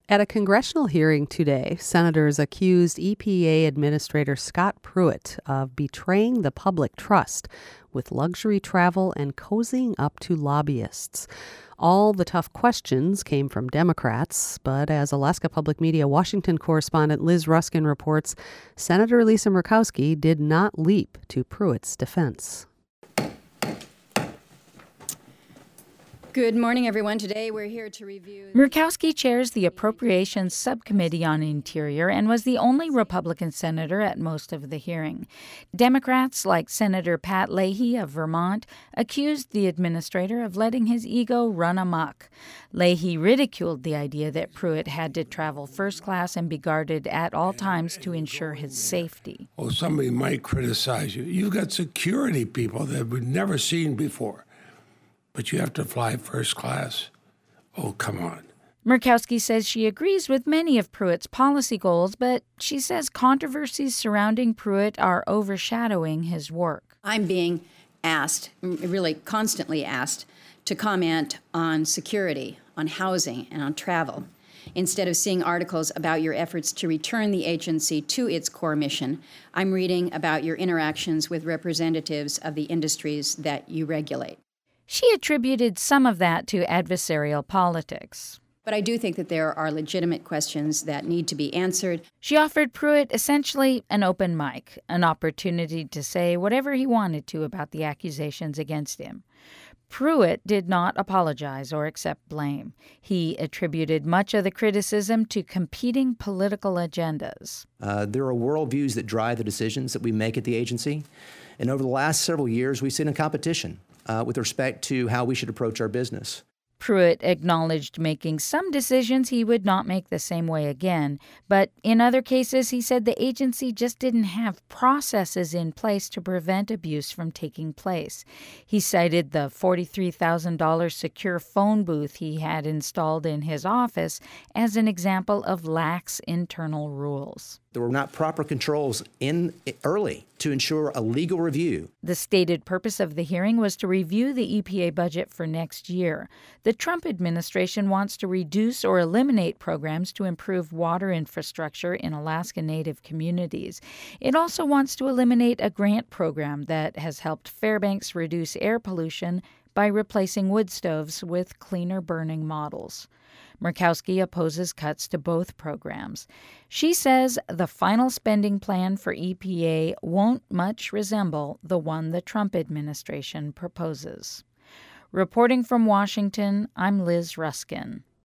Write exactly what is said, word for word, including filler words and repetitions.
At a congressional hearing today, senators accused E P A Administrator Scott Pruitt of betraying the public trust with luxury travel and cozying up to lobbyists. All the tough questions came from Democrats, but as Alaska Public Media Washington correspondent Liz Ruskin reports, Senator Lisa Murkowski did not leap to Pruitt's defense. Good morning, everyone. Today we're here to review... Murkowski chairs the Appropriations Subcommittee on Interior and was the only Republican senator at most of the hearing. Democrats, like Senator Pat Leahy of Vermont, accused the administrator of letting his ego run amok. Leahy ridiculed the idea that Pruitt had to travel first class and be guarded at all times to ensure his safety. Well, somebody might criticize you. You've got security people that we've never seen before. But you have to fly first class. Oh, come on. Murkowski says she agrees with many of Pruitt's policy goals, but she says controversies surrounding Pruitt are overshadowing his work. I'm being asked, really constantly asked, to comment on security, on housing, and on travel. Instead of seeing articles about your efforts to return the agency to its core mission, I'm reading about your interactions with representatives of the industries that you regulate. She attributed some of that to adversarial politics. But I do think that there are legitimate questions that need to be answered. She offered Pruitt essentially an open mic, an opportunity to say whatever he wanted to about the accusations against him. Pruitt did not apologize or accept blame. He attributed much of the criticism to competing political agendas. Uh, there are worldviews that drive the decisions that we make at the agency. And over the last several years, we've seen a competition Uh, with respect to how we should approach our business. Pruitt acknowledged making some decisions he would not make the same way again, but in other cases he said the agency just didn't have processes in place to prevent abuse from taking place. He cited the forty-three thousand dollars secure phone booth he had installed in his office as an example of lax internal rules. There were not proper controls in early to ensure a legal review. The stated purpose of the hearing was to review the E P A budget for next year. The Trump administration wants to reduce or eliminate programs to improve water infrastructure in Alaska Native communities. It also wants to eliminate a grant program that has helped Fairbanks reduce air pollution by replacing wood stoves with cleaner burning models. Murkowski opposes cuts to both programs. She says the final spending plan for E P A won't much resemble the one the Trump administration proposes. Reporting from Washington, I'm Liz Ruskin.